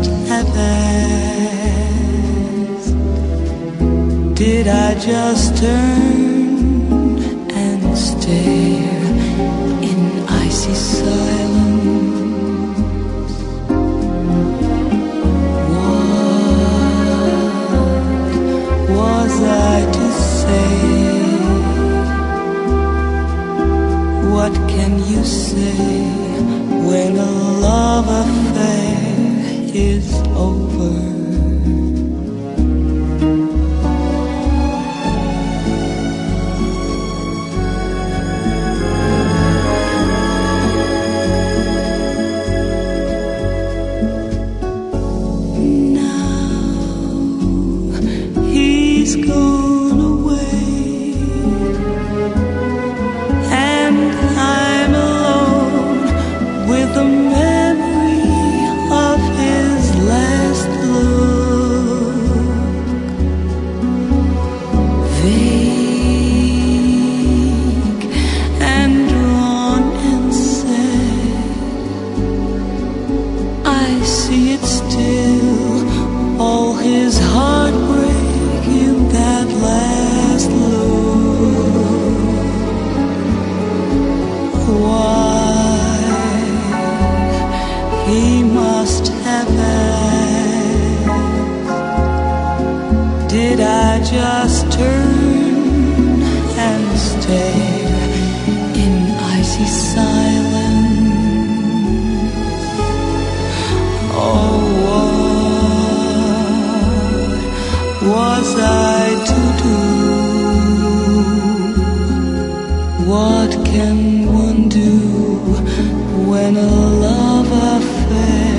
must have asked, did I just turn and stare in icy silence? What was I to say? What can you say when a love affair is over? He's gone away, and I'm alone with the memory of his last look. Vague and drawn and sad, I see it still, all his heartbreak in that last look. Why he must have asked, did I just turn and stare in icy silence? Oh, was I to do? What can one do when a love affair